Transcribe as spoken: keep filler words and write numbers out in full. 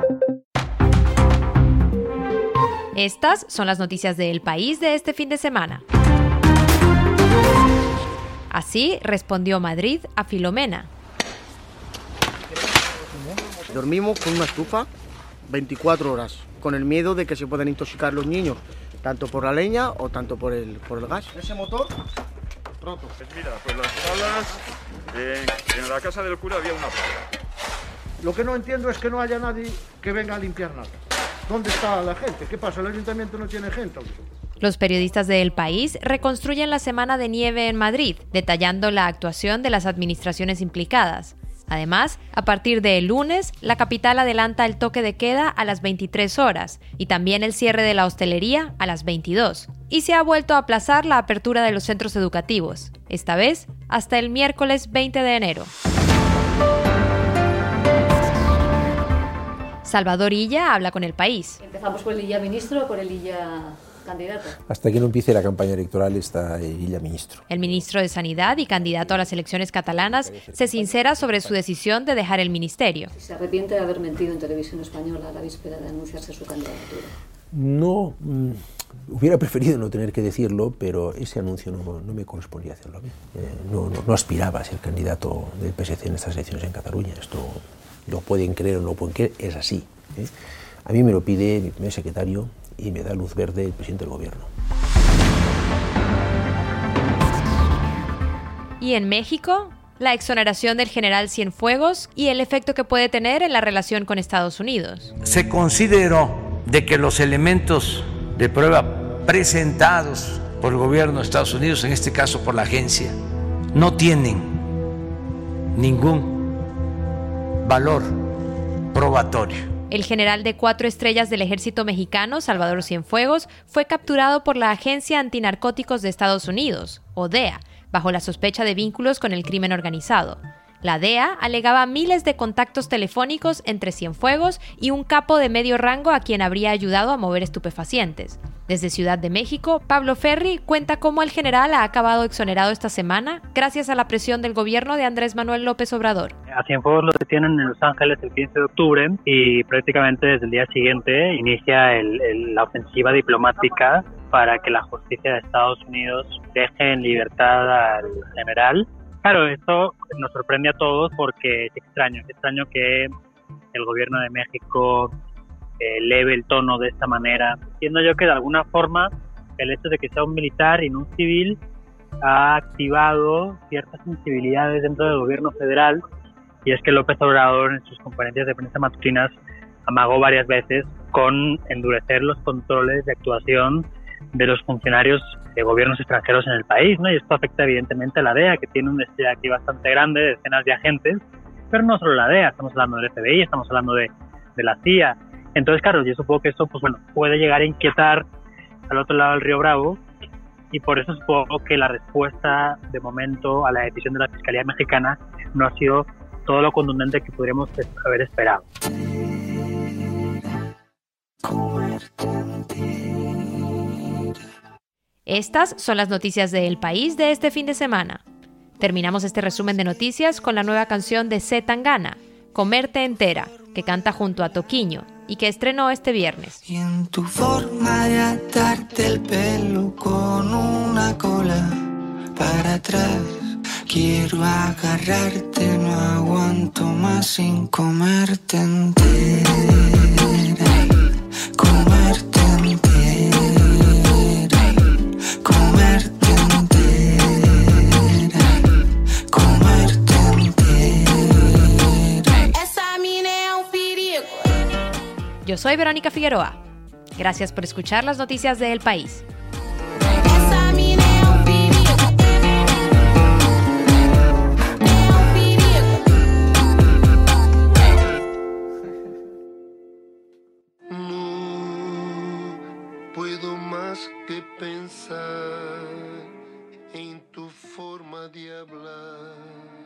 Estas son las noticias de El País de este fin de semana. Así respondió Madrid a Filomena. Dormimos con una estufa veinticuatro horas, con el miedo de que se puedan intoxicar los niños, tanto por la leña o tanto por el, por el gas. Ese motor, roto. Pues mira, pues las balas, eh, en la casa del cura había una pala. Lo que no entiendo es que no haya nadie que venga a limpiar nada. ¿Dónde está la gente? ¿Qué pasa? ¿El ayuntamiento no tiene gente? Los periodistas de El País reconstruyen la semana de nieve en Madrid, detallando la actuación de las administraciones implicadas. Además, a partir del lunes, la capital adelanta el toque de queda a las veintitrés horas y también el cierre de la hostelería a las veintidós. Y se ha vuelto a aplazar la apertura de los centros educativos, esta vez hasta el miércoles veinte de enero. Salvador Illa habla con El País. ¿Empezamos por el Illa ministro o por el Illa candidato? Hasta que no empiece la campaña electoral está el Illa ministro. El ministro de Sanidad y candidato a las elecciones catalanas se sincera sobre su decisión de dejar el ministerio. ¿Se arrepiente de haber mentido en Televisión Española a la víspera de anunciarse su candidatura? No, mm, hubiera preferido no tener que decirlo, pero ese anuncio no, no me correspondía hacerlo a mí. Eh, no, no, no aspiraba a ser candidato del P S C en estas elecciones en Cataluña. Esto lo pueden creer o no lo pueden creer, es así. ¿eh? A mí me lo pide mi primer secretario y me da luz verde el presidente del gobierno. Y en México, la exoneración del general Cienfuegos y el efecto que puede tener en la relación con Estados Unidos. Se consideró de que los elementos de prueba presentados por el gobierno de Estados Unidos, en este caso por la agencia, no tienen ningún valor probatorio. El general de cuatro estrellas del ejército mexicano, Salvador Cienfuegos, fue capturado por la Agencia Antinarcóticos de Estados Unidos, o D E A, bajo la sospecha de vínculos con el crimen organizado. La D E A alegaba miles de contactos telefónicos entre Cienfuegos y un capo de medio rango a quien habría ayudado a mover estupefacientes. Desde Ciudad de México, Pablo Ferri cuenta cómo el general ha acabado exonerado esta semana gracias a la presión del gobierno de Andrés Manuel López Obrador. A Cienfuegos lo detienen en Los Ángeles el quince de octubre y prácticamente desde el día siguiente inicia el, el, la ofensiva diplomática para que la justicia de Estados Unidos deje en libertad al general. Claro, esto nos sorprende a todos porque es extraño, es extraño que el gobierno de México eh, eleve el tono de esta manera. Entiendo yo que de alguna forma el hecho de que sea un militar y no un civil ha activado ciertas sensibilidades dentro del gobierno federal, y es que López Obrador en sus conferencias de prensa matutinas amagó varias veces con endurecer los controles de actuación de los funcionarios de gobiernos extranjeros en el país, ¿no? Y esto afecta evidentemente a la D E A, que tiene un despliegue aquí bastante grande de decenas de agentes, pero no solo la D E A, estamos hablando del F B I, estamos hablando de, de la C I A. Entonces, claro, yo supongo que esto pues bueno, puede llegar a inquietar al otro lado del río Bravo, y por eso supongo que la respuesta de momento a la decisión de la Fiscalía Mexicana no ha sido todo lo contundente que podríamos haber esperado. Estas son las noticias de El País de este fin de semana. Terminamos este resumen de noticias con la nueva canción de C. Tangana, Comerte Entera, que canta junto a Toquiño y que estrenó este viernes. Y en tu forma de atarte el pelo con una cola para atrás, quiero agarrarte, no aguanto más sin comerte entera, comerte entera, comerte entera, comerte entera. Esa mina es un perigo. Yo soy Verónica Figueroa. Gracias por escuchar las noticias de El País. Puedo más que pensar en tu forma de hablar.